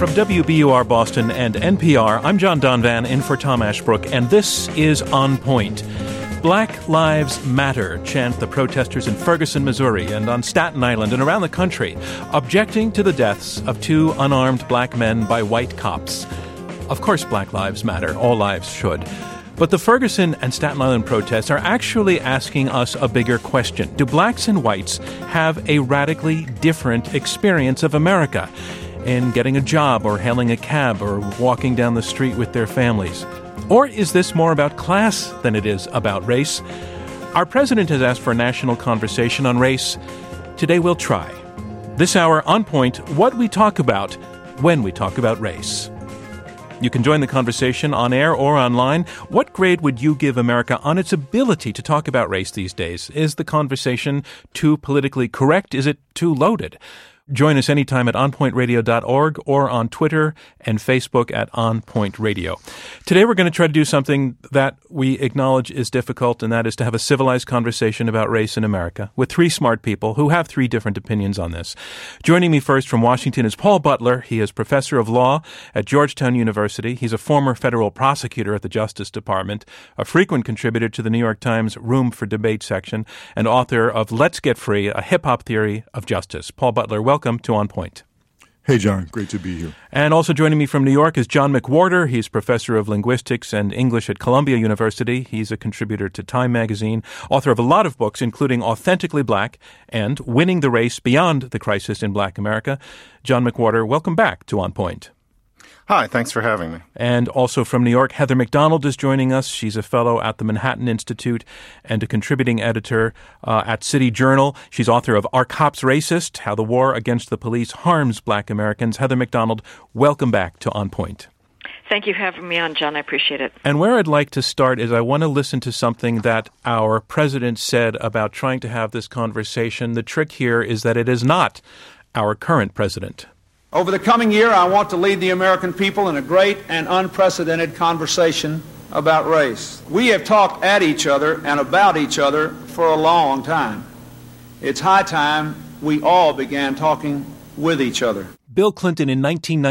From WBUR Boston and NPR, I'm John Donvan in for Tom Ashbrook, and this is On Point. Black Lives Matter chant the protesters in Ferguson, Missouri, and on Staten Island and around the country, objecting to the deaths of two unarmed black men by white cops. Of course, Black Lives Matter. All lives should. But the Ferguson and Staten Island protests are actually asking us a bigger question. Do blacks and whites have a radically different experience of America in getting a job or hailing a cab or walking down the street with their families? Or is this more about class than it is about race? Our president has asked for a national conversation on race. Today we'll try. This hour, On Point, what we talk about when we talk about race. You can join the conversation on air or online. What grade would you give America on its ability to talk about race these days? Is the conversation too politically correct? Is it too loaded? Join us anytime at onpointradio.org or on Twitter and Facebook at onpointradio. Today we're going to try to do something that we acknowledge is difficult, and that is to have a civilized conversation about race in America with three smart people who have three different opinions on this. Joining me first from Washington is Paul Butler. He is professor of law at Georgetown University. He's a former federal prosecutor at the Justice Department, a frequent contributor to the New York Times Room for Debate section, and author of Let's Get Free, a hip-hop theory of justice. Paul Butler, welcome to On Point. Hey, John. Great to be here. And also joining me from New York is John McWhorter. He's professor of linguistics and English at Columbia University. He's a contributor to Time magazine, author of a lot of books, including Authentically Black and Winning the Race Beyond the Crisis in Black America. John McWhorter, welcome back to On Point. Hi, thanks for having me. And also from New York, Heather McDonald is joining us. She's a fellow at the Manhattan Institute and a contributing editor at City Journal. She's author of Are Cops Racist? How the War Against the Police Harms Black Americans. Heather McDonald, welcome back to On Point. Thank you for having me on, John. I appreciate it. And where I'd like to start is I want to listen to something that our president said about trying to have this conversation. The trick here is that it is not our current president. Over the coming year, I want to lead the American people in a great and unprecedented conversation about race. We have talked at each other and about each other for a long time. It's high time we all began talking with each other. Bill Clinton in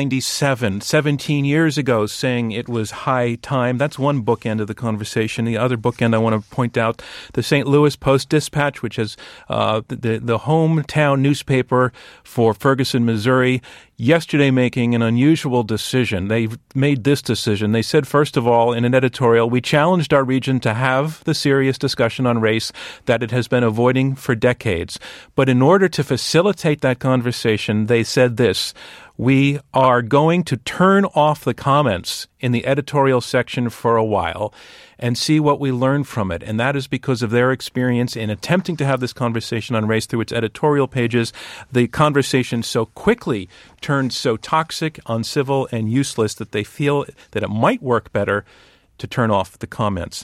1997, 17 years ago, saying it was high time. That's one bookend of the conversation. The other bookend I want to point out, the St. Louis Post-Dispatch, which is the hometown newspaper for Ferguson, Missouri, yesterday making an unusual decision. They made this decision. They said, first of all, in an editorial, we challenged our region to have the serious discussion on race that it has been avoiding for decades. But in order to facilitate that conversation, they said this: we are going to turn off the comments in the editorial section for a while and see what we learn from it. And that is because of their experience in attempting to have this conversation on race through its editorial pages. The conversation so quickly turned so toxic, uncivil, and useless that they feel that it might work better to turn off the comments.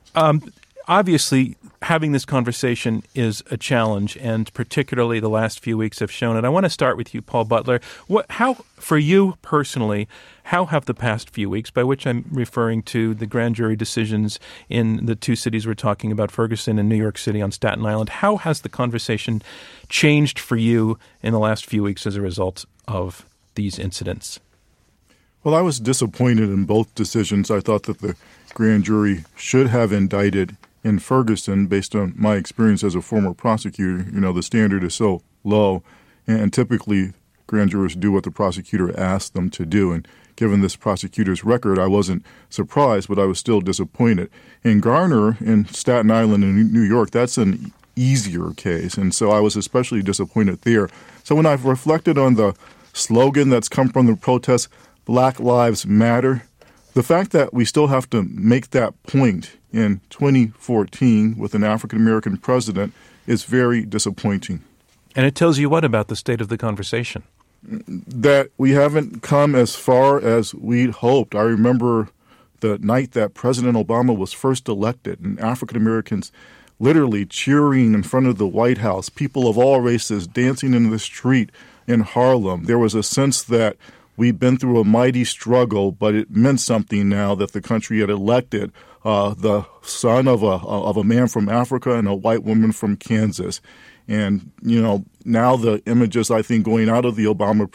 Obviously, having this conversation is a challenge, and particularly the last few weeks have shown it. I want to start with you, Paul Butler. How, for you personally, how have the past few weeks, by which I'm referring to the grand jury decisions in the two cities we're talking about, Ferguson and New York City on Staten Island, how has the conversation changed for you in the last few weeks as a result of these incidents? Well, I was disappointed in both decisions. I thought that the grand jury should have indicted in Ferguson, based on my experience as a former prosecutor. You know, the standard is so low, and typically grand jurors do what the prosecutor asked them to do. And given this prosecutor's record, I wasn't surprised, but I was still disappointed. In Garner, in Staten Island, in New York, that's an easier case, and so I was especially disappointed there. So when I've reflected on the slogan that's come from the protests, Black Lives Matter, the fact that we still have to make that point in 2014 with an African-American president is very disappointing. And it tells you what about the state of the conversation? That we haven't come as far as we'd hoped. I remember the night that President Obama was first elected, and African-Americans literally cheering in front of the White House, people of all races dancing in the street in Harlem. There was a sense that we've been through a mighty struggle, but it meant something now that the country had elected the son of a man from Africa and a white woman from Kansas. And, you know, now the images, I think, going out of the Obama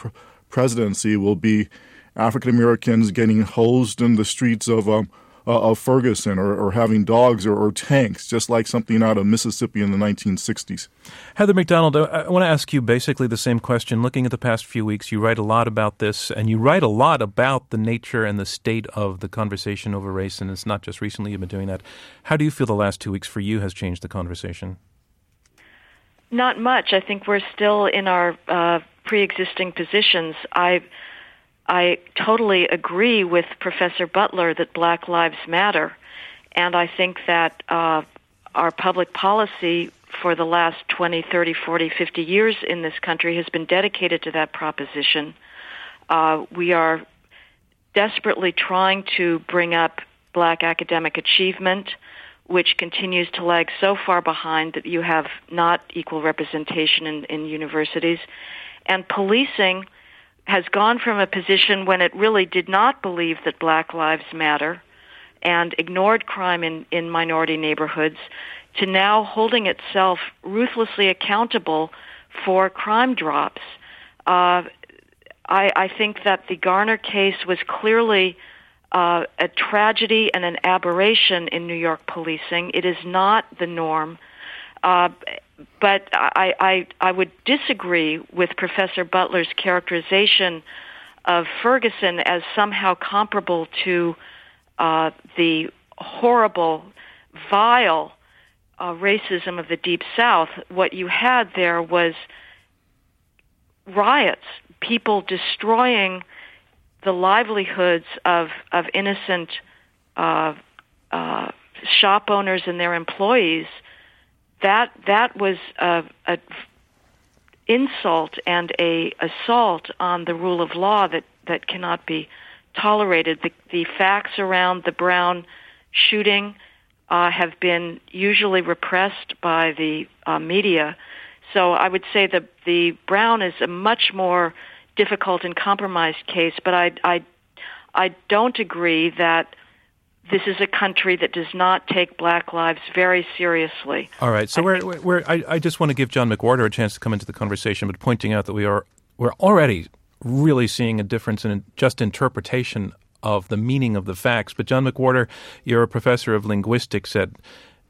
presidency will be African Americans getting hosed in the streets of Ferguson or having dogs or tanks, just like something out of Mississippi in the 1960s. Heather Mac Donald, I want to ask you basically the same question. Looking at the past few weeks, you write a lot about this, and you write a lot about the nature and the state of the conversation over race, and it's not just recently you've been doing that. How do you feel the last 2 weeks for you has changed the conversation? Not much. I think we're still in our pre-existing positions. I totally agree with Professor Butler that Black Lives Matter, and I think that our public policy for the last 20, 30, 40, 50 years in this country has been dedicated to that proposition. We are desperately trying to bring up Black academic achievement, which continues to lag so far behind that you have not equal representation in universities. And policing has gone from a position when it really did not believe that Black Lives Matter and ignored crime in minority neighborhoods to now holding itself ruthlessly accountable for crime drops. I think that the Garner case was clearly a tragedy and an aberration in New York policing. It is not the norm. But I would disagree with Professor Butler's characterization of Ferguson as somehow comparable to the horrible, vile racism of the Deep South. What you had there was riots, people destroying the livelihoods of innocent shop owners and their employees. That was a insult and a assault on the rule of law that cannot be tolerated. The facts around the Brown shooting have been usually repressed by the media. So I would say that the Brown is a much more difficult and compromised case, but I don't agree that this is a country that does not take Black lives very seriously. All right. So I just want to give John McWhorter a chance to come into the conversation, but pointing out that we're already really seeing a difference in just interpretation of the meaning of the facts. But John McWhorter, you're a professor of linguistics and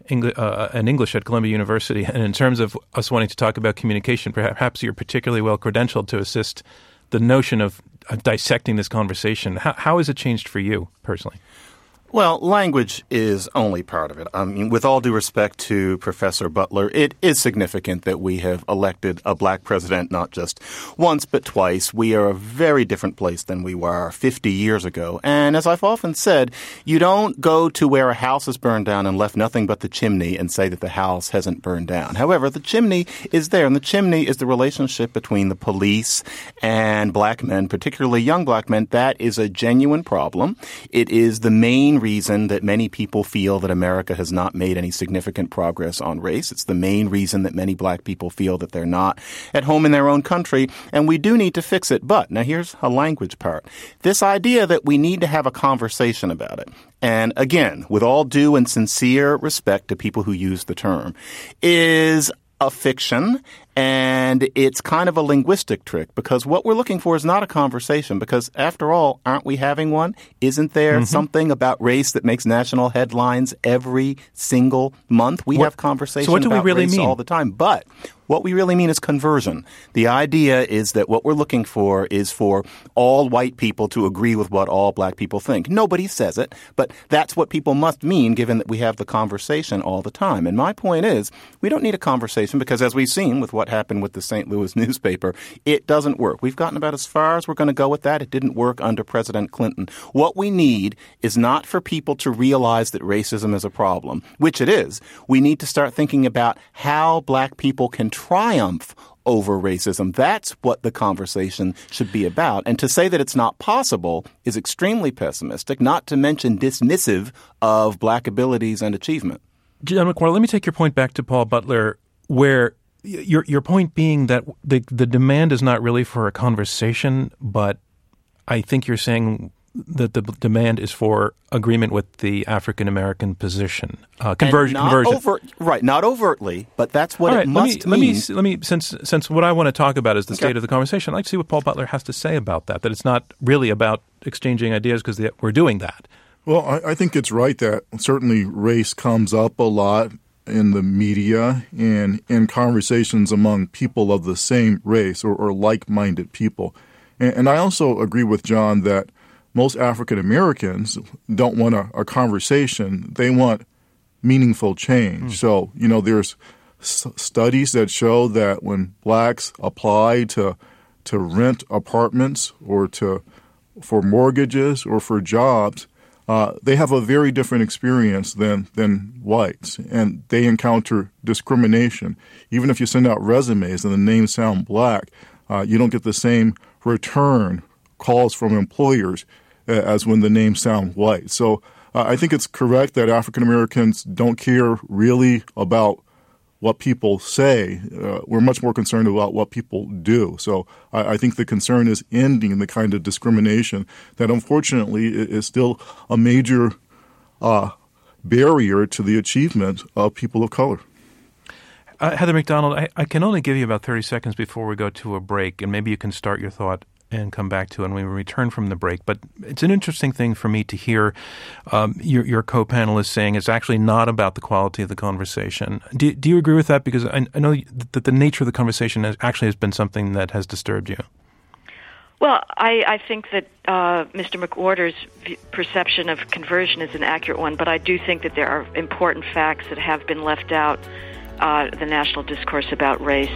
English at Columbia University, and in terms of us wanting to talk about communication, perhaps you're particularly well credentialed to assist the notion of dissecting this conversation. How has it changed for you personally? Well, language is only part of it. I mean, with all due respect to Professor Butler, it is significant that we have elected a Black president not just once but twice. We are a very different place than we were 50 years ago. And as I've often said, you don't go to where a house is burned down and left nothing but the chimney and say that the house hasn't burned down. However, the chimney is there, and the chimney is the relationship between the police and Black men, particularly young Black men. That is a genuine problem. It is the main reason that many people feel that America has not made any significant progress on race. It's the main reason that many Black people feel that they're not at home in their own country, and we do need to fix it. But now here's a language part. This idea that we need to have a conversation about it, and again, with all due and sincere respect to people who use the term, is a fiction, and it's kind of a linguistic trick, because what we're looking for is not a conversation, because after all, aren't we having one? Isn't there something about race that makes national headlines every single month? We have conversations about race all the time. But what we really mean is conversion. The idea is that what we're looking for is for all white people to agree with what all Black people think. Nobody says it, but that's what people must mean given that we have the conversation all the time. And my point is, we don't need a conversation because, as we've seen with what happened with the St. Louis newspaper, it doesn't work. We've gotten about as far as we're going to go with that. It didn't work under President Clinton. What we need is not for people to realize that racism is a problem, which it is. We need to start thinking about how Black people can triumph over racism. That's what the conversation should be about. And to say that it's not possible is extremely pessimistic, not to mention dismissive of Black abilities and achievement. John McWhorter, let me take your point back to Paul Butler, where your point being that the demand is not really for a conversation, but I think you're saying that the demand is for agreement with the African American position, conversion. Conversion. Not overtly, but that's what it must mean. Let me, since what I want to talk about is the state of the conversation, I'd like to see what Paul Butler has to say about that. That it's not really about exchanging ideas because we're doing that. Well, I think it's right that certainly race comes up a lot in the media and in conversations among people of the same race or like-minded people. And I also agree with John that most African Americans don't want a conversation. They want meaningful change. So, there's studies that show that when blacks apply to rent apartments or for mortgages or for jobs, they have a very different experience than whites, and they encounter discrimination. Even if you send out resumes and the names sound black, you don't get the same return calls from employers as when the names sound white. So I think it's correct that African Americans don't care really about what people say. We're much more concerned about what people do. So I think the concern is ending the kind of discrimination that unfortunately is still a major barrier to the achievement of people of color. Heather Mac Donald, I can only give you about 30 seconds before we go to a break, and maybe you can start your thought and come back to it when we return from the break. But it's an interesting thing for me to hear your co-panelists saying it's actually not about the quality of the conversation. Do you agree with that? Because I know that the nature of the conversation has been something that has disturbed you. Well, I think that Mr. McWhorter's perception of conversion is an accurate one, but I do think that there are important facts that have been left out the national discourse about race.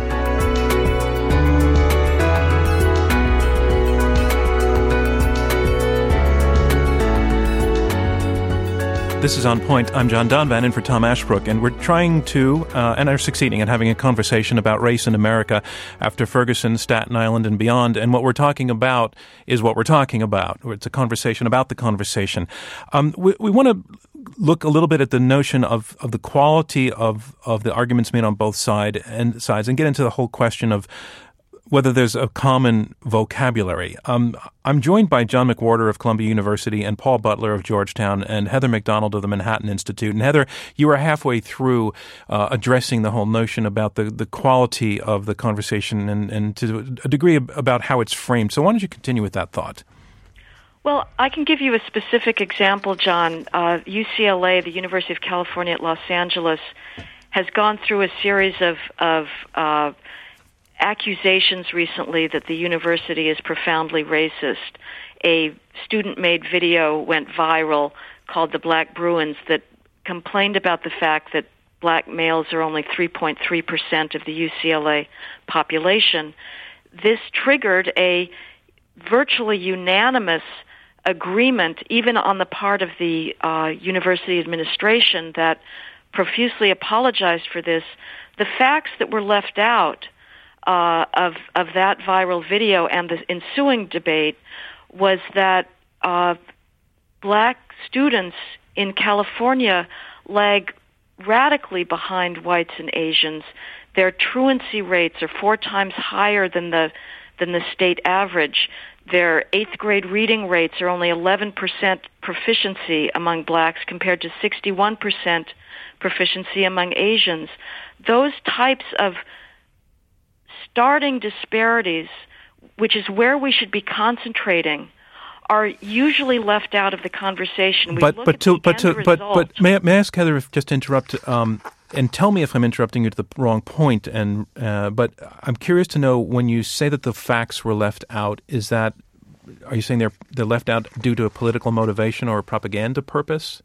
This is On Point. I'm John Donvan in for Tom Ashbrook, and we're trying to, and are succeeding at having a conversation about race in America after Ferguson, Staten Island, and beyond. And what we're talking about is what we're talking about. It's a conversation about the conversation. We want to look a little bit at the notion of the quality of the arguments made on both sides and get into the whole question of whether there's a common vocabulary. I'm joined by John McWhorter of Columbia University and Paul Butler of Georgetown and Heather Mac Donald of the Manhattan Institute. And Heather, you were halfway through addressing the whole notion about the quality of the conversation and to a degree about how it's framed. So why don't you continue with that thought? Well, I can give you a specific example, John. UCLA, the University of California at Los Angeles, has gone through a series of accusations recently that the university is profoundly racist. A student-made video went viral called The Black Bruins that complained about the fact that black males are only 3.3% of the UCLA population. This triggered a virtually unanimous agreement, even on the part of the university administration, that profusely apologized for this. The facts that were left out of that viral video and the ensuing debate was that black students in California lag radically behind whites and Asians. Their truancy rates are 4 times higher than the state average. Their 8th grade reading rates are only 11% proficiency among blacks compared to 61% proficiency among Asians. Those types of starting disparities, which is where we should be concentrating, are usually left out of the conversation. But may I ask Heather just to interrupt and tell me if I'm interrupting you to the wrong point. But I'm curious to know, when you say that the facts were left out, are you saying they're left out due to a political motivation or a propaganda purpose?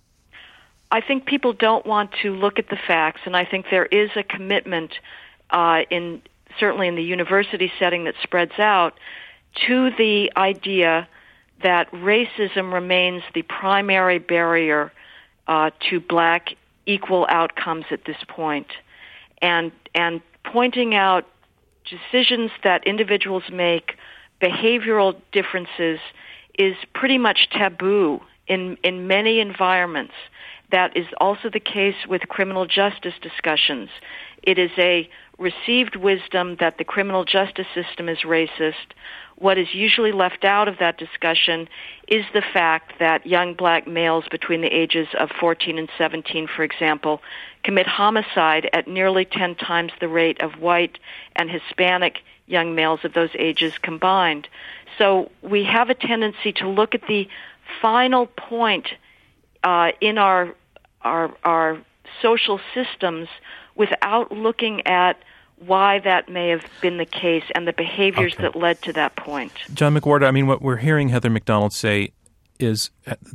I think people don't want to look at the facts, and I think there is a commitment certainly in the university setting that spreads out, to the idea that racism remains the primary barrier to black equal outcomes at this point. And pointing out decisions that individuals make, behavioral differences, is pretty much taboo in many environments. That is also the case with criminal justice discussions. It is a received wisdom that the criminal justice system is racist. What is usually left out of that discussion is the fact that young black males between the ages of 14 and 17, for example, commit homicide at nearly 10 times the rate of white and Hispanic young males of those ages combined. So we have a tendency to look at the final point in our social systems without looking at why that may have been the case and the behaviors that led to that point. John McWhorter, I mean, what we're hearing Heather Mac Donald say is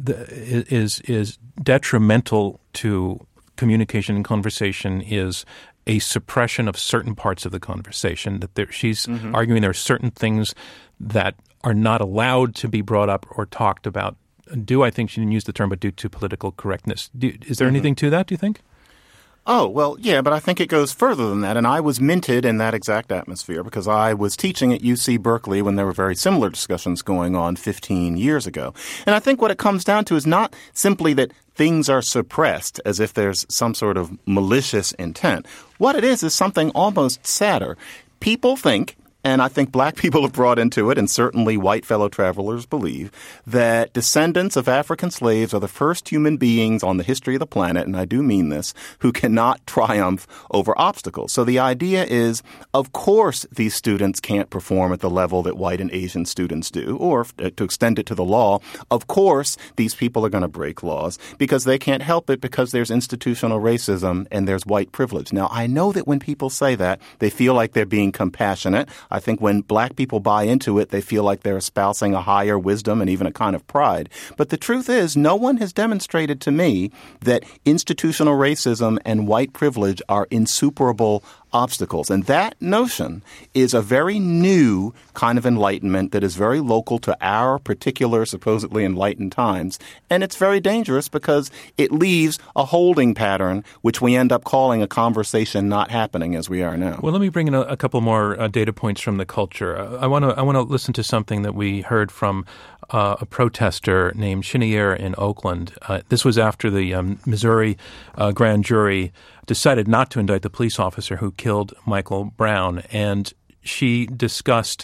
detrimental to communication and conversation, is a suppression of certain parts of the conversation, that she's arguing there are certain things that are not allowed to be brought up or talked about. I think she didn't use the term, but due to political correctness. Is there anything to that, do you think? Oh, well, yeah, but I think it goes further than that. And I was minted in that exact atmosphere because I was teaching at UC Berkeley when there were very similar discussions going on 15 years ago. And I think what it comes down to is not simply that things are suppressed as if there's some sort of malicious intent. What it is something almost sadder. People think, and I think black people have brought into it, and certainly white fellow travelers believe, that descendants of African slaves are the first human beings on the history of the planet, and I do mean this, who cannot triumph over obstacles. So the idea is, of course, these students can't perform at the level that white and Asian students do, or to extend it to the law, of course, these people are going to break laws because they can't help it because there's institutional racism and there's white privilege. Now, I know that when people say that, they feel like they're being compassionate. I think when black people buy into it, they feel like they're espousing a higher wisdom and even a kind of pride. But the truth is, no one has demonstrated to me that institutional racism and white privilege are insuperable obstacles. And that notion is a very new kind of enlightenment that is very local to our particular supposedly enlightened times. And it's very dangerous because it leaves a holding pattern, which we end up calling a conversation not happening as we are now. Well, let me bring in a couple more data points from the culture. I want to listen to something that we heard from a protester named Chenier in Oakland. This was after the Missouri grand jury decided not to indict the police officer who killed Michael Brown. And she discussed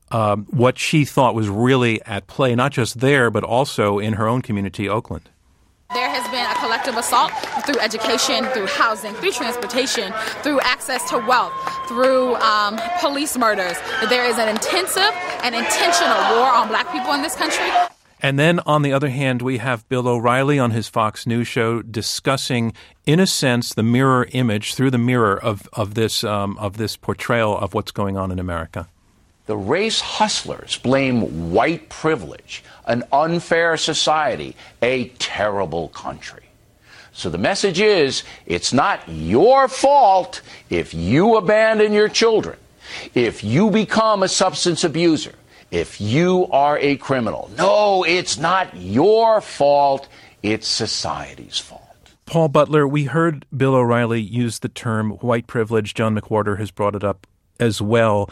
what she thought was really at play, not just there, but also in her own community, Oakland. There has been a collective assault through education, through housing, through transportation, through access to wealth, through police murders. There is an intensive and intentional war on black people in this country. And then, on the other hand, we have Bill O'Reilly on his Fox News show discussing, in a sense, the mirror image through the mirror of this portrayal of what's going on in America. The race hustlers blame white privilege, an unfair society, a terrible country. So the message is, it's not your fault if you abandon your children, if you become a substance abuser, if you are a criminal. No, it's not your fault. It's society's fault. Paul Butler, we heard Bill O'Reilly use the term white privilege. John McWhorter has brought it up as well.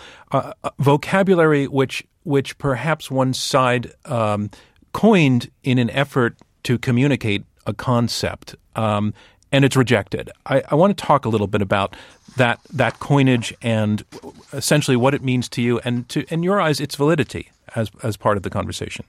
Vocabulary which perhaps one side coined in an effort to communicate a concept, and it's rejected. I want to talk a little bit about that coinage and essentially what it means to you and to, in your eyes, its validity as part of the conversation.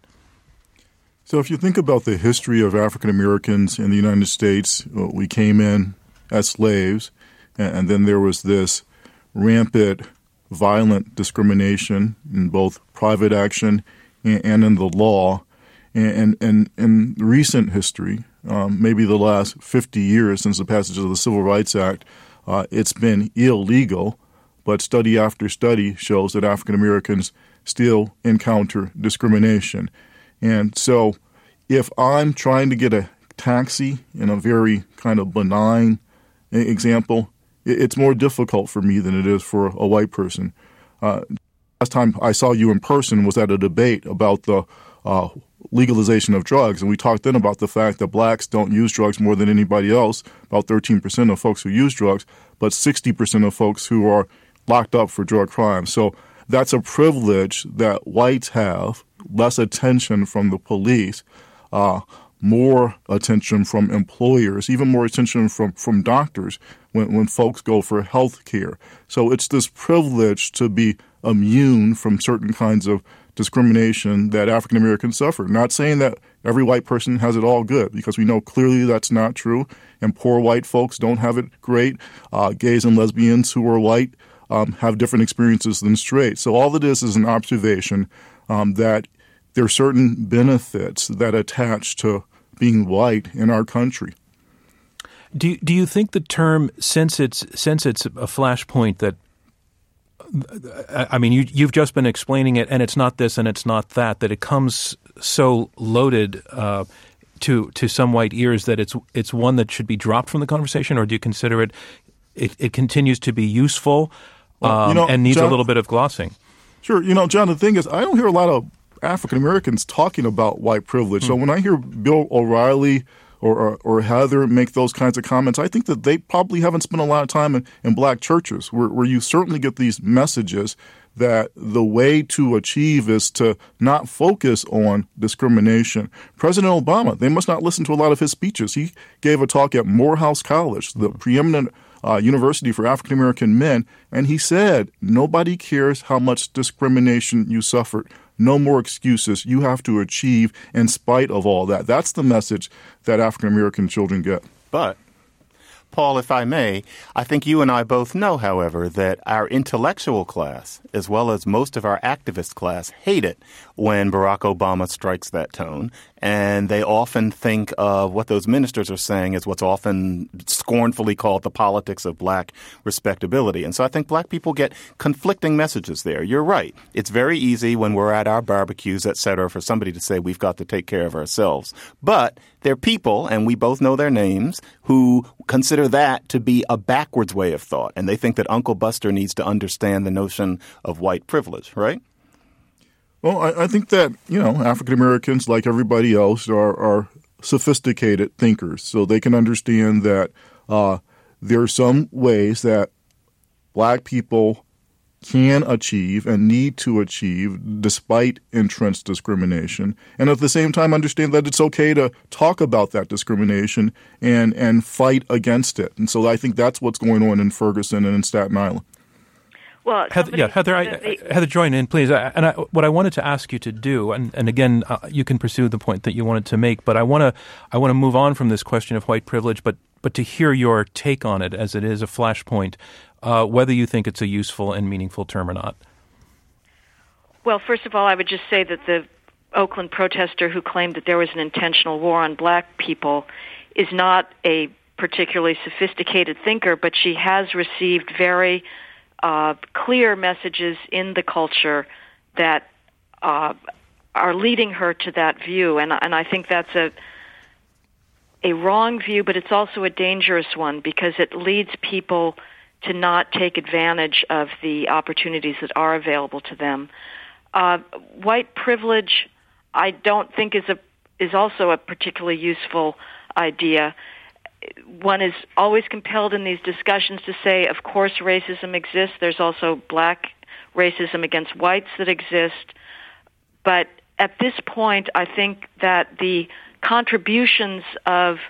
So if you think about the history of African Americans in the United States, we came in as slaves, and then there was this rampant, violent discrimination in both private action and in the law. And in recent history, maybe the last 50 years since the passage of the Civil Rights Act, it's been illegal, but study after study shows that African Americans still encounter discrimination. And so if I'm trying to get a taxi in a very kind of benign example, it's more difficult for me than it is for a white person. Last time I saw you in person was at a debate about the legalization of drugs, and we talked then about the fact that blacks don't use drugs more than anybody else, about 13% of folks who use drugs, but 60% of folks who are locked up for drug crimes. So that's a privilege that whites have, less attention from the police. more attention from employers, even more attention from doctors when folks go for health care. So it's this privilege to be immune from certain kinds of discrimination that African Americans suffer. Not saying that every white person has it all good, because we know clearly that's not true, and poor white folks don't have it great. Gays and lesbians who are white have different experiences than straight. So all it is an observation that there are certain benefits that attach to being white in our country. Do you think the term, since it's a flashpoint that, I mean, you've just been explaining it, and it's not this and it's not that it comes so loaded to some white ears that it's one that should be dropped from the conversation, or do you consider it continues to be useful and needs, John, a little bit of glossing? Sure. John, the thing is, I don't hear a lot of African Americans talking about white privilege. So when I hear Bill O'Reilly or Heather make those kinds of comments, I think that they probably haven't spent a lot of time in black churches where you certainly get these messages that the way to achieve is to not focus on discrimination. President Obama, they must not listen to a lot of his speeches. He gave a talk at Morehouse College, the preeminent university for African American men, and he said, nobody cares how much discrimination you suffered. No more excuses. You have to achieve in spite of all that. That's the message that African American children get. But, Paul, if I may, I think you and I both know, however, that our intellectual class, as well as most of our activist class, hate it when Barack Obama strikes that tone. And they often think of what those ministers are saying as what's often scornfully called the politics of black respectability. And so I think black people get conflicting messages there. You're right. It's very easy when we're at our barbecues, et cetera, for somebody to say we've got to take care of ourselves. But there are people, and we both know their names, who consider that to be a backwards way of thought. And they think that Uncle Buster needs to understand the notion of white privilege, right? Well, I think that, African Americans, like everybody else, are sophisticated thinkers. So they can understand that there are some ways that black people can achieve and need to achieve despite entrenched discrimination. And at the same time, understand that it's okay to talk about that discrimination and fight against it. And so I think that's what's going on in Ferguson and in Staten Island. Well, Heather, join in, please. What I wanted to ask you to do, and again, you can pursue the point that you wanted to make, but I want to move on from this question of white privilege, but to hear your take on it, as it is a flashpoint, whether you think it's a useful and meaningful term or not. Well, first of all, I would just say that the Oakland protester who claimed that there was an intentional war on black people is not a particularly sophisticated thinker, but she has received very clear messages in the culture that are leading her to that view, and I think that's a wrong view, but it's also a dangerous one because it leads people to not take advantage of the opportunities that are available to them. White privilege, I don't think is also a particularly useful idea. One is always compelled in these discussions to say, of course, racism exists. There's also black racism against whites that exist. But at this point, I think that the contributions of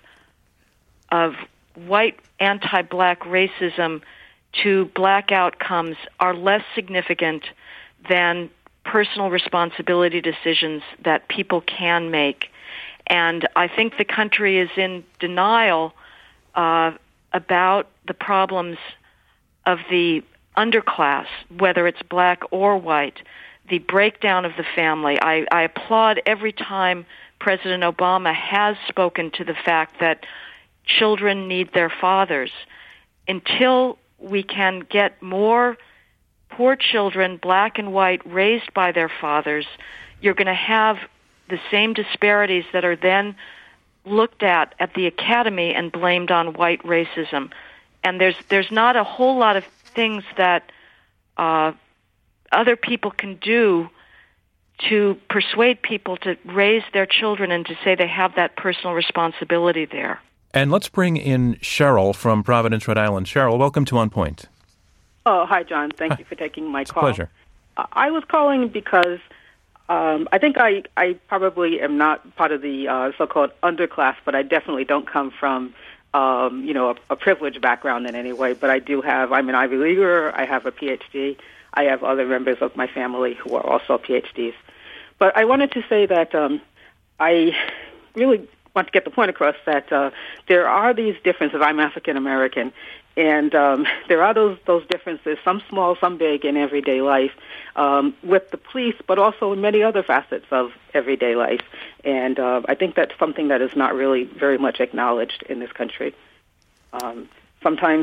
white anti-black racism to black outcomes are less significant than personal responsibility decisions that people can make. And I think the country is in denial about the problems of the underclass, whether it's black or white, the breakdown of the family. I applaud every time President Obama has spoken to the fact that children need their fathers. Until we can get more poor children, black and white, raised by their fathers, you're going to have the same disparities that are then looked at the academy and blamed on white racism. And there's not a whole lot of things that other people can do to persuade people to raise their children and to say they have that personal responsibility there. And let's bring in Cheryl from Providence, Rhode Island. Cheryl, welcome to On Point. Oh, hi, John. Thank you for taking my call. Pleasure. I was calling because I think I probably am not part of the so-called underclass, but I definitely don't come from, a privileged background in any way. But I'm an Ivy Leaguer. I have a PhD. I have other members of my family who are also PhDs. But I wanted to say that I really want to get the point across that there are these differences. I'm African American, and there are those differences, some small, some big, in everyday life with the police, but also in many other facets of everyday life. And I think that's something that is not really very much acknowledged in this country. Sometimes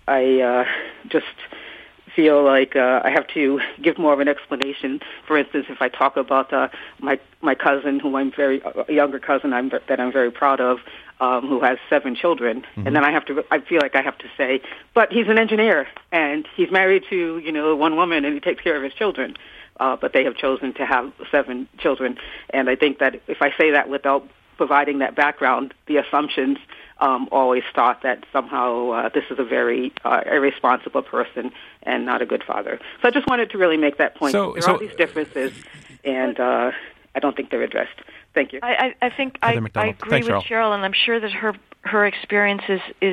I just feel like I have to give more of an explanation. For instance, if I talk about my cousin, who a younger cousin that I'm very proud of, who has 7 children, and then I feel like I have to say, but he's an engineer and he's married to one woman and he takes care of his children, but they have chosen to have 7 children. And I think that if I say that without providing that background, the assumptions always thought that somehow this is a very irresponsible person and not a good father. So I just wanted to really make that point. There are these differences, and I don't think they're addressed. Thank you. I think I agree with Cheryl, and I'm sure that her experience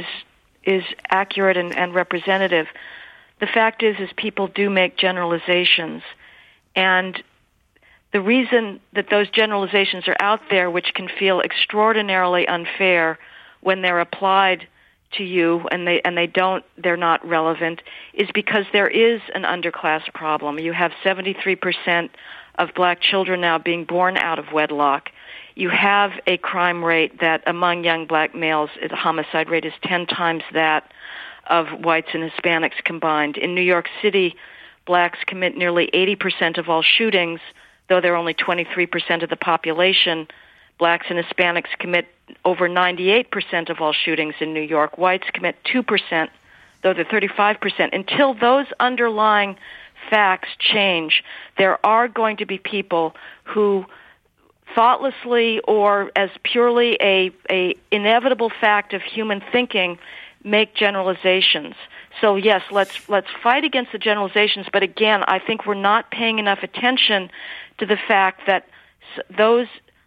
is accurate and representative. The fact is people do make generalizations, and the reason that those generalizations are out there, which can feel extraordinarily unfair when they're applied to you and they're not relevant, is because there is an underclass problem. You have 73% of black children now being born out of wedlock. You have a crime rate that among young black males, the homicide rate is 10 times that of whites and Hispanics combined. In New York City, blacks commit nearly 80% of all shootings, though they're only 23% of the population. Blacks and Hispanics commit over 98% of all shootings in New York. Whites commit 2%, though they're 35%. Until those underlying facts change, there are going to be people who thoughtlessly or as purely a inevitable fact of human thinking make generalizations. So yes, let's fight against the generalizations, but again, I think we're not paying enough attention to the fact that those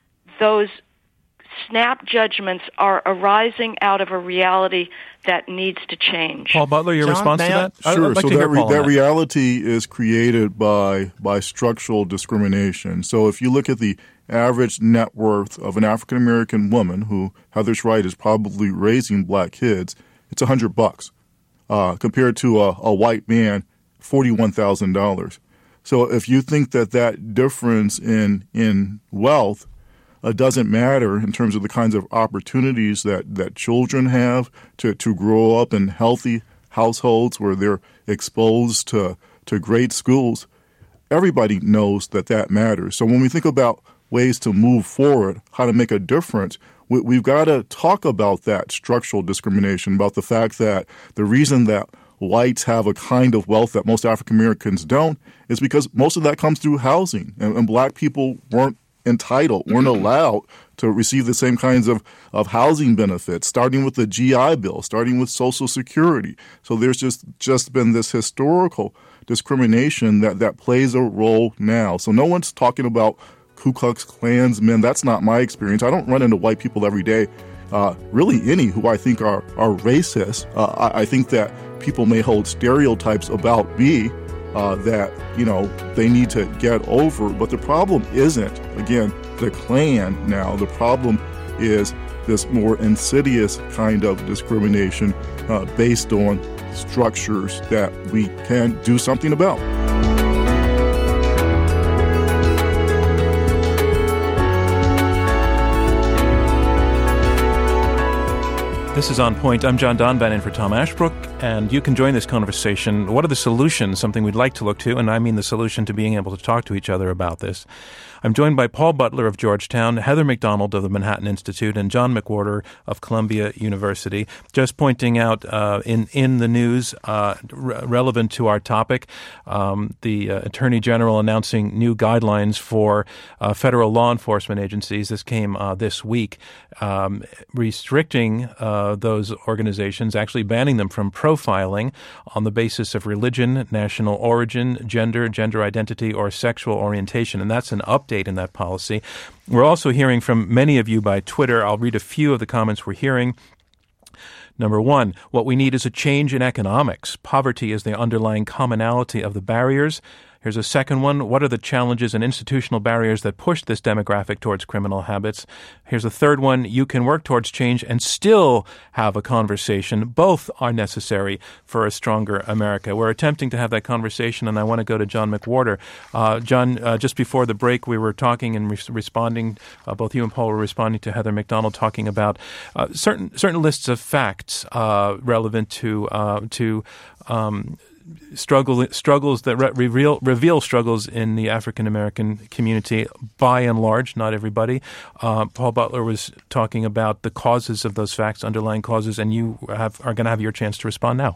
snap judgments are arising out of a reality that needs to change. Paul Butler, your response to that? Sure. So that reality is created by structural discrimination. So if you look at the average net worth of an African American woman who Heather's right is probably raising black kids, it's $100 compared to a white man, $41,000. So if you think that difference in wealth doesn't matter in terms of the kinds of opportunities that children have to grow up in healthy households where they're exposed to great schools, everybody knows that matters. So when we think about ways to move forward, how to make a difference, we've got to talk about that structural discrimination, about the fact that the reason that whites have a kind of wealth that most African Americans don't is because most of that comes through housing, and black people weren't allowed to receive the same kinds of housing benefits, starting with the GI Bill, starting with Social Security. So there's just been this historical discrimination that plays a role now. So no one's talking about Ku Klux Klansmen. That's not my experience. I don't run into white people every day, really any who I think are racist. I think that people may hold stereotypes about me that, they need to get over. But the problem isn't, again, the Klan now. The problem is this more insidious kind of discrimination based on structures that we can do something about. This is On Point. I'm John Donvan in for Tom Ashbrook, and you can join this conversation. What are the solutions, something we'd like to look to, and I mean the solution to being able to talk to each other about this. I'm joined by Paul Butler of Georgetown, Heather McDonald of the Manhattan Institute, and John McWhorter of Columbia University. Just pointing out in the news, relevant to our topic, the Attorney General announcing new guidelines for federal law enforcement agencies. This came this week, restricting those organizations, actually banning them from profiling on the basis of religion, national origin, gender identity, or sexual orientation. And that's an update in that policy. We're also hearing from many of you by Twitter. I'll read a few of the comments we're hearing. Number one, what we need is a change in economics. Poverty is the underlying commonality of the barriers. Here's a second one. What are the challenges and institutional barriers that push this demographic towards criminal habits? Here's a third one. You can work towards change and still have a conversation. Both are necessary for a stronger America. We're attempting to have that conversation, and I want to go to John McWhorter. John, just before the break, we were talking and responding, both you and Paul were responding to Heather McDonald talking about certain lists of facts relevant to struggles that reveal struggles in the African American community by and large, not everybody. Paul Butler was talking about the causes of those facts, underlying causes, and you are going to have your chance to respond now.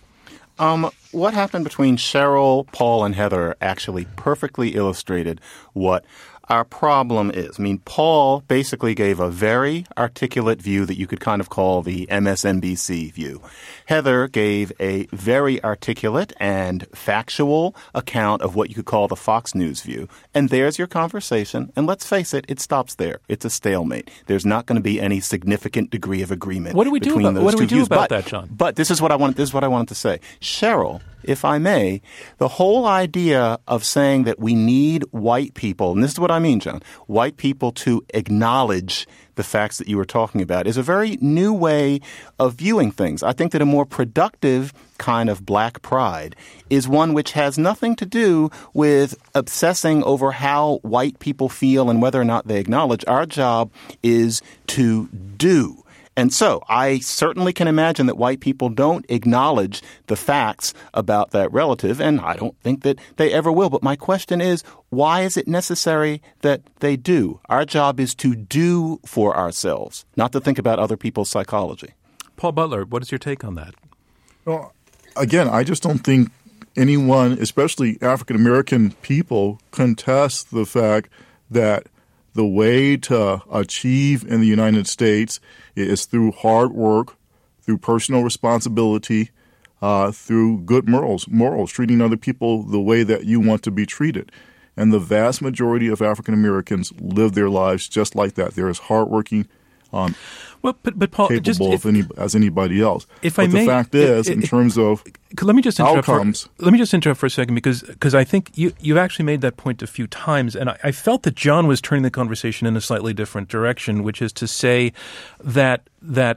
What happened between Cheryl, Paul, and Heather actually perfectly illustrated what our problem is. I mean, Paul basically gave a very articulate view that you could kind of call the MSNBC view. Heather gave a very articulate and factual account of what you could call the Fox News view. And there's your conversation. And let's face it, it stops there. It's a stalemate. There's not going to be any significant degree of agreement. What do we do about that, John? But this is what I wanted to say. Cheryl, if I may, the whole idea of saying that we need white people, and this is what I mean, John, white people to acknowledge the facts that you were talking about is a very new way of viewing things. I think that a more productive kind of black pride is one which has nothing to do with obsessing over how white people feel and whether or not they acknowledge. Our job is to do. And so I certainly can imagine that white people don't acknowledge the facts about that relative, and I don't think that they ever will. But my question is, why is it necessary that they do? Our job is to do for ourselves, not to think about other people's psychology. Paul Butler, what is your take on that? Well, again, I just don't think anyone, especially African-American people, contest the fact that the way to achieve in the United States is through hard work, through personal responsibility, through good morals, treating other people the way that you want to be treated. And the vast majority of African Americans live their lives just like that. They're as hardworking, but Paul, capable as anybody else. The fact is, in terms of let me just interrupt outcomes. Let me just interrupt for a second because I think you've actually made that point a few times, and I felt that John was turning the conversation in a slightly different direction, which is to say that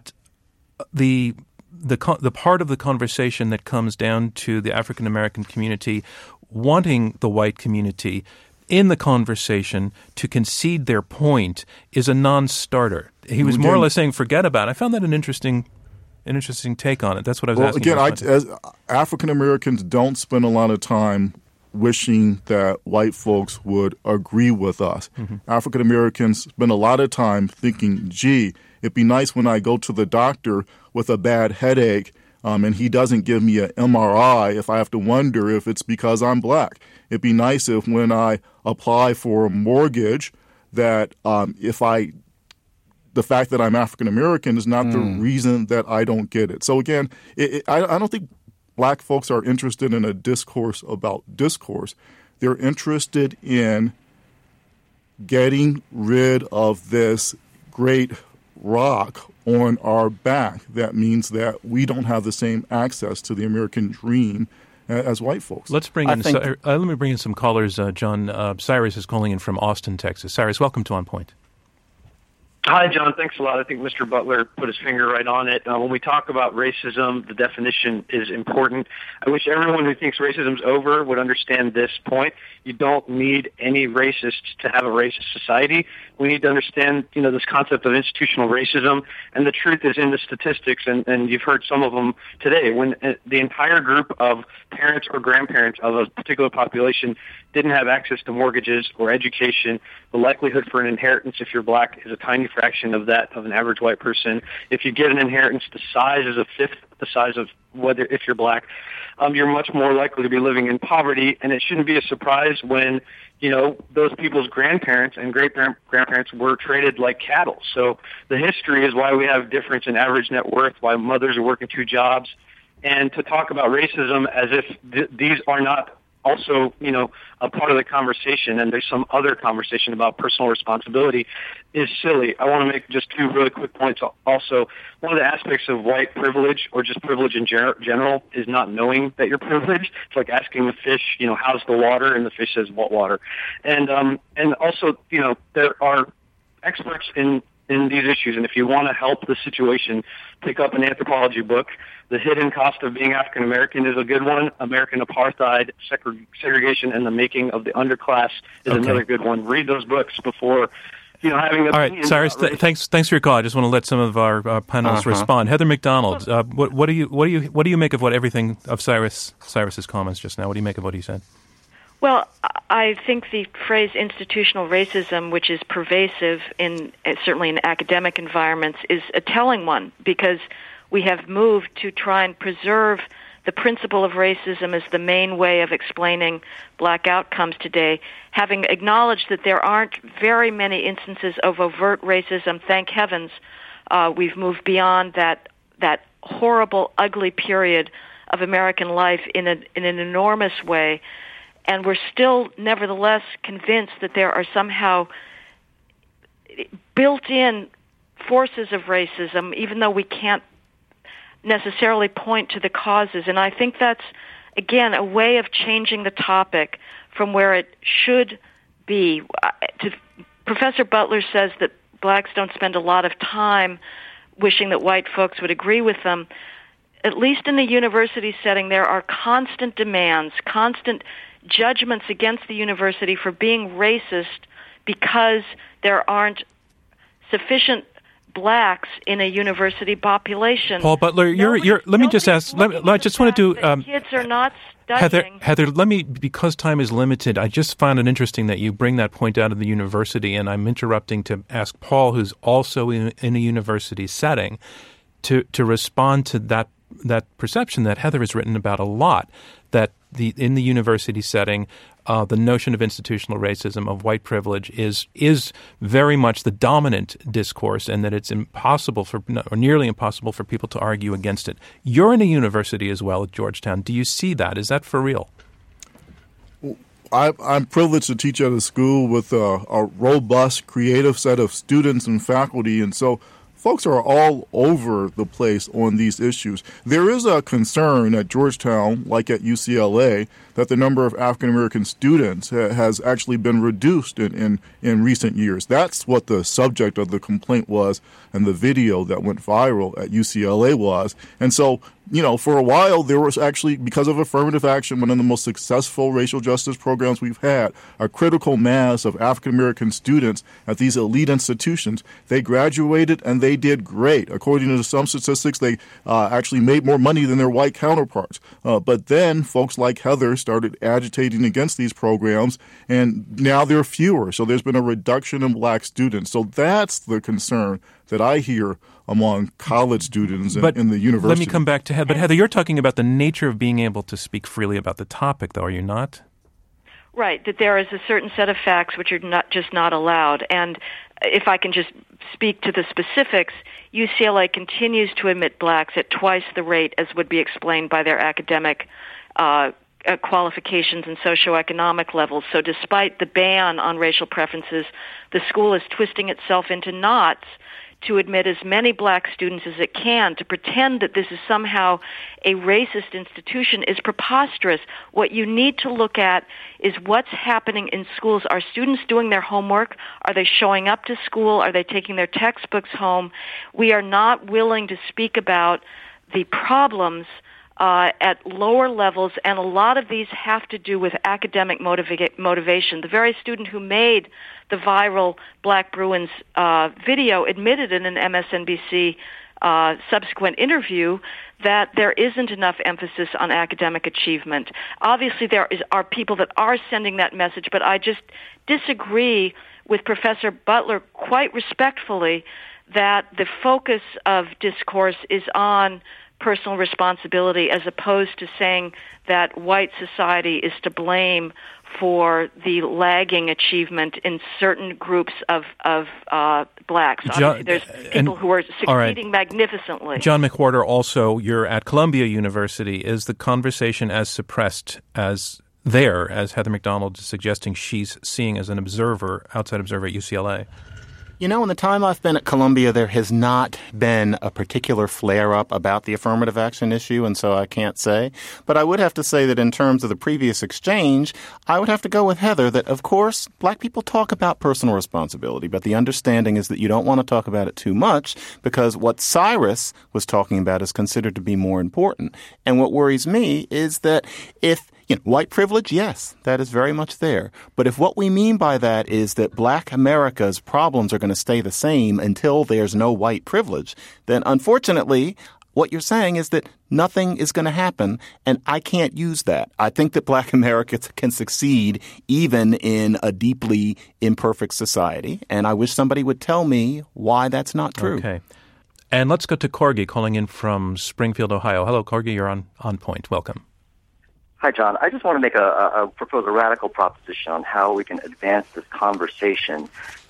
the part of the conversation that comes down to the African American community wanting the white community in the conversation to concede their point is a non-starter. He was more or less saying, forget about it. I found that an interesting take on it. That's what I was asking. Again, as African Americans don't spend a lot of time wishing that white folks would agree with us. Mm-hmm. African Americans spend a lot of time thinking, gee, it'd be nice when I go to the doctor with a bad headache and he doesn't give me an MRI if I have to wonder if it's because I'm black. It'd be nice if when I apply for a mortgage that the fact that I'm African American is not the reason that I don't get it. So again, I don't think black folks are interested in a discourse about discourse. They're interested in getting rid of this great rock on our back. That means that we don't have the same access to the American dream as white folks. Let me bring in some callers. John, Cyrus is calling in from Austin, Texas. Cyrus, welcome to On Point. Hi, John. Thanks a lot. I think Mr. Butler put his finger right on it. When we talk about racism, the definition is important. I wish everyone who thinks racism's over would understand this point. You don't need any racists to have a racist society. We need to understand, this concept of institutional racism, and the truth is in the statistics, and you've heard some of them today. When the entire group of parents or grandparents of a particular population didn't have access to mortgages or education, the likelihood for an inheritance if you're black is a tiny fraction of that of an average white person. If you get an inheritance, the size is a fifth the size of if you're black. You're much more likely to be living in poverty, and it shouldn't be a surprise when, those people's grandparents and great-grandparents were traded like cattle. So the history is why we have difference in average net worth, why mothers are working 2 jobs, and to talk about racism as if these are not also, a part of the conversation, and there's some other conversation about personal responsibility, is silly. I want to make just two really quick points. Also, one of the aspects of white privilege, or just privilege in general, is not knowing that you're privileged. It's like asking a fish, how's the water, and the fish says, what water? And also, there are experts in these issues, and if you want to help the situation, pick up an anthropology book. The Hidden Cost of Being African American is a good one. American Apartheid, Segregation, and the Making of the Underclass is another good one. Read those books before, having. All right, Cyrus. Thanks for your call. I just want to let some of our panelists respond. Heather McDonald, what do you make of everything of Cyrus's comments just now? What do you make of what he said? Well, I think the phrase institutional racism, which is pervasive certainly in academic environments, is a telling one, because we have moved to try and preserve the principle of racism as the main way of explaining black outcomes today, having acknowledged that there aren't very many instances of overt racism. Thank heavens, we've moved beyond that horrible, ugly period of American life in an enormous way. And we're still, nevertheless, convinced that there are somehow built-in forces of racism, even though we can't necessarily point to the causes. And I think that's, again, a way of changing the topic from where it should be. Professor Butler says that blacks don't spend a lot of time wishing that white folks would agree with them. At least in the university setting, there are constant demands, constant judgments against the university for being racist because there aren't sufficient blacks in a university population. Paul Butler, let me just ask. I just want to do. Kids are not studying. Heather, because time is limited, I just found it interesting that you bring that point out of the university, and I'm interrupting to ask Paul, who's also in a university setting, to respond to that perception that Heather has written about a lot, that in the university setting, the notion of institutional racism, of white privilege, is very much the dominant discourse, and that it's impossible or nearly impossible for people to argue against it. You're in a university as well at Georgetown. Do you see that? Is that for real? I'm privileged to teach at a school with a robust, creative set of students and faculty, and so folks are all over the place on these issues. There is a concern at Georgetown, like at UCLA, that the number of African-American students has actually been reduced in recent years. That's what the subject of the complaint was, and the video that went viral at UCLA was. And so, for a while, there was actually, because of affirmative action, one of the most successful racial justice programs we've had, a critical mass of African-American students at these elite institutions. They graduated, and they did great. According to some statistics, they actually made more money than their white counterparts. But then folks like Heather started agitating against these programs, and now there are fewer. So there's been a reduction in black students. So that's the concern that I hear among college students in the university. Let me come back to Heather. But Heather, you're talking about the nature of being able to speak freely about the topic, though, are you not? Right, that there is a certain set of facts which are not allowed. And if I can just speak to the specifics, UCLA continues to admit blacks at twice the rate as would be explained by their academic qualifications and socioeconomic levels. So despite the ban on racial preferences, the school is twisting itself into knots to admit as many black students as it can. To pretend that this is somehow a racist institution is preposterous. What you need to look at is what's happening in schools. Are students doing their homework? Are they showing up to school? Are they taking their textbooks home? We are not willing to speak about the problems at lower levels, and a lot of these have to do with academic motivation. The very student who made the viral Black Bruins video admitted in an MSNBC subsequent interview that there isn't enough emphasis on academic achievement. Obviously, there are people that are sending that message, but I just disagree with Professor Butler quite respectfully that the focus of discourse is on personal responsibility, as opposed to saying that white society is to blame for the lagging achievement in certain groups of blacks. Obviously, there's people who are succeeding magnificently. John McWhorter, also, you're at Columbia University. Is the conversation as suppressed as Heather Mac Donald is suggesting she's seeing as an outside observer at UCLA? You know, in the time I've been at Columbia, there has not been a particular flare-up about the affirmative action issue, and so I can't say. But I would have to say that in terms of the previous exchange, I would have to go with Heather that, of course, black people talk about personal responsibility, but the understanding is that you don't want to talk about it too much because what Cyrus was talking about is considered to be more important. And what worries me is that if white privilege, yes, that is very much there. But if what we mean by that is that black America's problems are going to stay the same until there's no white privilege, then unfortunately, what you're saying is that nothing is going to happen, and I can't use that. I think that black America can succeed even in a deeply imperfect society, and I wish somebody would tell me why that's not true. Okay. And let's go to Corgi calling in from Springfield, Ohio. Hello, Corgi, you're on point. Welcome. Hi, John. I just want to propose a radical proposition on how we can advance this conversation.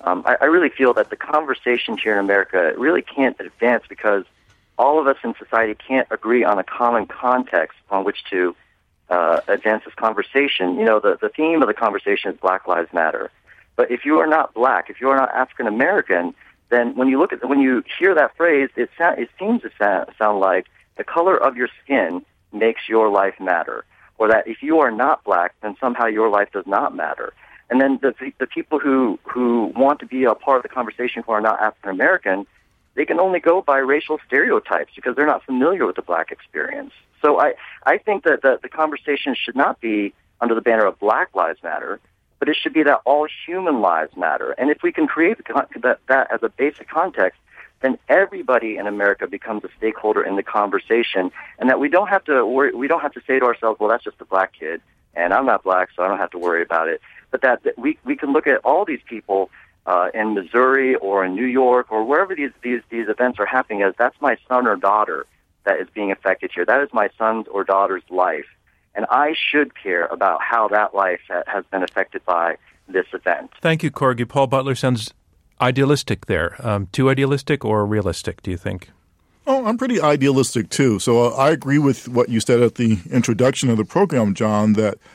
I really feel that the conversation here in America really can't advance because all of us in society can't agree on a common context on which to advance this conversation. You know, the theme of the conversation is Black Lives Matter. But if you are not black, if you are not African American, then when you hear that phrase, it seems to sound like the color of your skin makes your life matter. Or that if you are not black, then somehow your life does not matter. And then the people who want to be a part of the conversation who are not African American, they can only go by racial stereotypes because they're not familiar with the black experience. So I think that the conversation should not be under the banner of Black Lives Matter, but it should be that all human lives matter. And if we can create that as a basic context, then everybody in America becomes a stakeholder in the conversation, and that we don't have to worry, we don't have to say to ourselves, well, that's just a black kid, and I'm not black, so I don't have to worry about it. But that we can look at all these people in Missouri or in New York or wherever these events are happening as that's my son or daughter that is being affected here. That is my son's or daughter's life, and I should care about how that life has been affected by this event. Thank you, Corgi. Paul Butler sounds idealistic there. Too idealistic or realistic, do you think? Oh, I'm pretty idealistic, too. So I agree with what you said at the introduction of the program, John,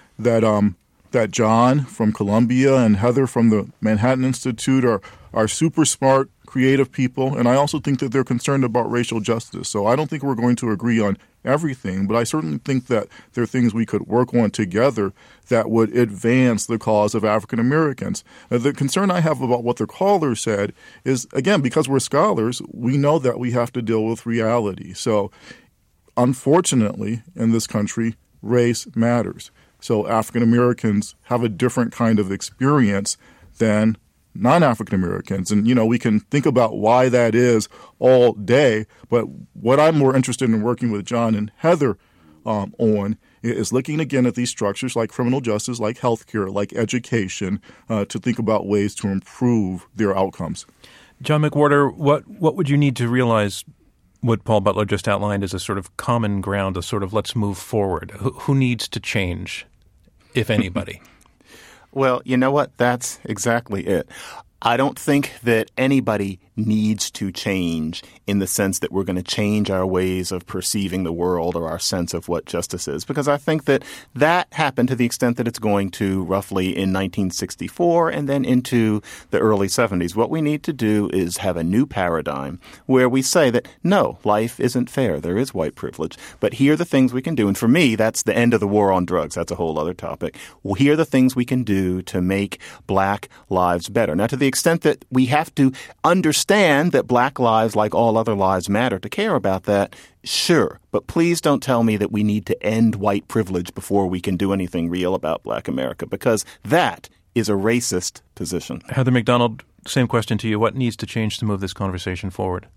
that John from Columbia and Heather from the Manhattan Institute are super smart, creative people, and I also think that they're concerned about racial justice. So I don't think we're going to agree on everything, but I certainly think that there are things we could work on together that would advance the cause of African Americans. The concern I have about what the caller said is, again, because we're scholars, we know that we have to deal with reality. So unfortunately, in this country, race matters. So African Americans have a different kind of experience than non-African Americans. And, we can think about why that is all day. But what I'm more interested in working with John and Heather on is looking again at these structures like criminal justice, like healthcare, like education, to think about ways to improve their outcomes. John McWhorter, what would you need to realize what Paul Butler just outlined as a sort of common ground, a sort of let's move forward? Who needs to change, if anybody? Well, you know what? That's exactly it. I don't think that anybody needs to change in the sense that we're going to change our ways of perceiving the world or our sense of what justice is, because I think that happened to the extent that it's going to roughly in 1964 and then into the early 70s. What we need to do is have a new paradigm where we say that, no, life isn't fair. There is white privilege. But here are the things we can do. And for me, that's the end of the war on drugs. That's a whole other topic. Well, here are the things we can do to make black lives better. Now, to the extent that we have to understand that black lives, like all other lives, matter, to care about that, sure. But please don't tell me that we need to end white privilege before we can do anything real about black America, because that is a racist position. Heather Mac Donald, same question to you. What needs to change to move this conversation forward?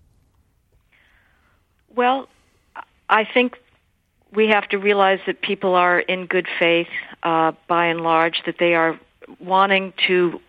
Well, I think we have to realize that people are in good faith, by and large, that they are wanting to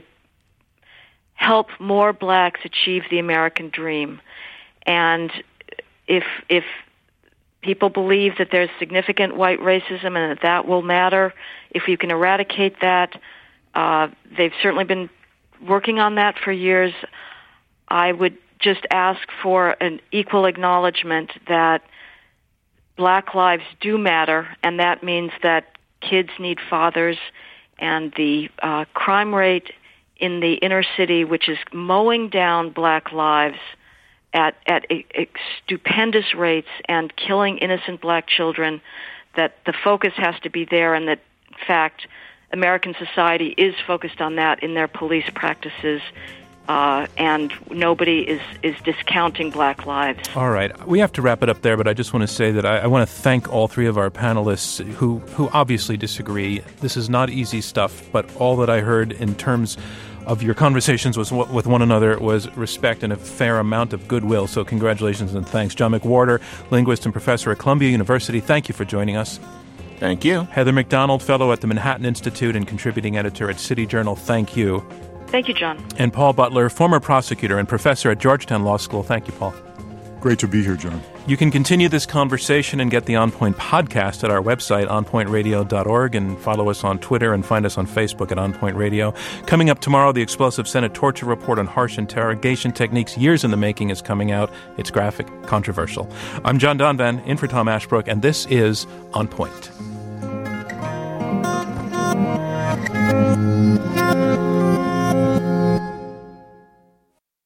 help more blacks achieve the American dream. And if people believe that there's significant white racism and that will matter. If you can eradicate that, they've certainly been working on that for years. I would just ask for an equal acknowledgement that black lives do matter, and that means that kids need fathers, and the crime rate in the inner city, which is mowing down black lives at stupendous rates and killing innocent black children, that the focus has to be there, and that, in fact, American society is focused on that in their police practices, and nobody is discounting black lives. All right. We have to wrap it up there, but I just want to say that I want to thank all three of our panelists who obviously disagree. This is not easy stuff, but all that I heard in terms of your conversations with one another was respect and a fair amount of goodwill. So congratulations and thanks. John McWhorter, linguist and professor at Columbia University, thank you for joining us. Thank you. Heather McDonald, fellow at the Manhattan Institute and contributing editor at City Journal, thank you. Thank you, John. And Paul Butler, former prosecutor and professor at Georgetown Law School. Thank you, Paul. Great to be here, John. You can continue this conversation and get the On Point podcast at our website, onpointradio.org, and follow us on Twitter and find us on Facebook at On Point Radio. Coming up tomorrow, the explosive Senate torture report on harsh interrogation techniques years in the making is coming out. It's graphic, controversial. I'm John Donvan, in for Tom Ashbrook, and this is On Point.